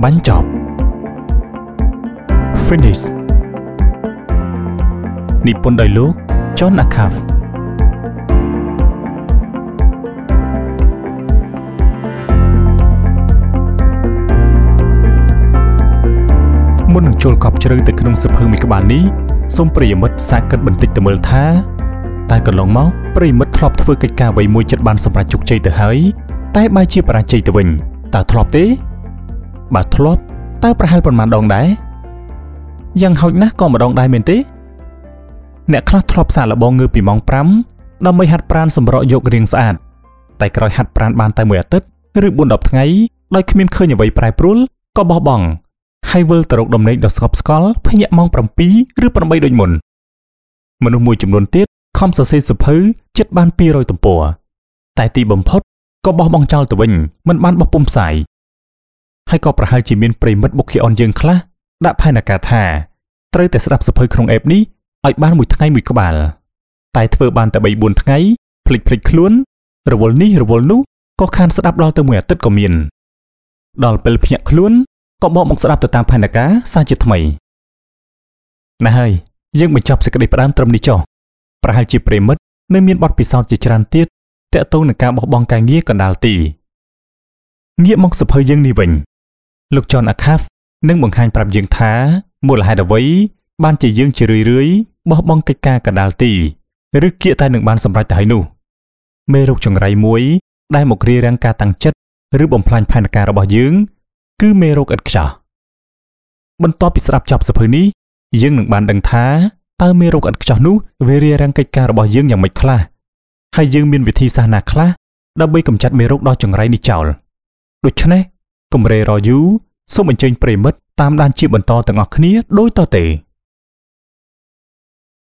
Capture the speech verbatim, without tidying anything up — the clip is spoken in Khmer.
បញ្ចប់ Finish និពន្ធដោយលោក John Acuff មុននឹងចូលកប់ជ្រៅទៅក្នុងសៀវភៅមួយក្បាលនេះសូមប្រិយមិត្តសាកគិតបន្តិចទៅមើលថាតែកន្លងមកប្រិយមិត្តធ្លាប់ធ្វើកិច្ចការអ្វីមួយចិត្តបានសម្រេចជោគជ័យទៅហើយតែបែរជាបរាជ័យទៅវិញតើធ្លាប់ទេបើធ្លាប់តើប្រហែលប៉ុន្មានដងដែរយ៉ាងហោចណាស់ក៏ម្ដងដែរមែនទេអ្នកខ្លះធ្លាប់សាកល្បងងើបពីម៉ោងប្រាំដើម្បីហាត់ប្រាណសម្រក់យករាងស្អាតតែក្រោយហាត់ប្រាណបានតែមួយអាទិត្យឬបួនដប់ថ្ងៃដោយគ្មានឃើញអ្វីប្រែប្រួលក៏បោះបង់ហើយវិលទៅរកដំណេកដ៏ស្កប់ស្កល់ភ្ញាក់ម៉ោងប្រាំពីរឬប្រាំបីដូចមុនមនុស្សមួយចំនួនទៀតខំសរសេរសៀវភៅជិតបានពីររយទំព័រតែទីបំផុតក៏បោះបង់ចោលទៅវិញមិនបានបោះពុម្ពផ្សាយហើយក៏ប្រហែលជាមានប្រិមិត្តបុកខៀអនយើងខ្លះដាក់ផែនការថាត្រូវតែស្ដាប់សៀវភៅក្នុងអេបនេះឲ្យបានមួយថ្ងៃមួយក្បាលតែធ្វើបានតែបីបួនថ្ងៃភ្លេចភ្លេចខ្លួនរវល់នេះរវល់នោះក៏ខានស្ដាប់ដល់ទៅមួយអាទិត្យក៏មានដល់ពេលភ្ញាក់ខ្លួនក៏បកមកស្ដាប់ទៅតាមផែនការសាជាថ្មីណាស់ហើយយើងបញ្ចប់សេចក្តីផ្ដើមត្រឹមនេះចុះប្រហែលជាប្រិមិត្តនៅមានបទពិសោធន៍ជាច្រើនទៀតតាក់ទងនឹងការបោះបង់ការងារកណ្ដាលទីងាកមកសៀវភៅយើងនេះវិញលោក John Acuff នឹងបង្ហាញប្រាប់យើងថាមូលហេតុអ្វីបានជាយើងជារឿយរឿយបោះបង់កិច្ចការកណ្ដាលទីឬគៀកតែនឹងបានសម្រេចទៅហើយនោះមេរោគចង្រៃមួយដែលមករារាំងការតាំងចិត្តឬបំផ្លាញផែនការរបស់យើងគឺមេរោគឥតខ្ចោះបន្ទាប់ពីស្ដាប់ចប់សៀវភៅនេះយើងនឹងបានដឹងថាតើមេរោគឥតខ្ចោះនោះវារារាំងកិច្ចការរបស់យើងយ៉ាងម៉េចខ្លះហើយយើងមានវិធីសាស្ត្រណាខ្លះដើម្បីកម្ចាត់មេរោគដ៏ចង្រៃនេះចោលដូច្នេះកុំរេរយូរសូមអញ្ជើញប្រិមិត្តតាមដានជាបន្តទាំងអស់គ្នាដូចតទៅ